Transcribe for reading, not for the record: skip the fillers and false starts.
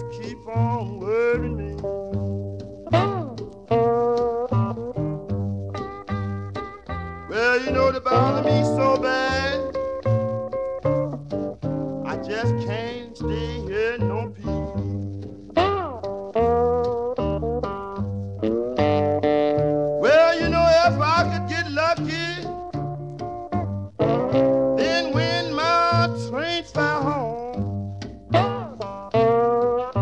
keep on worrying me. Well, you know they bother me so bad.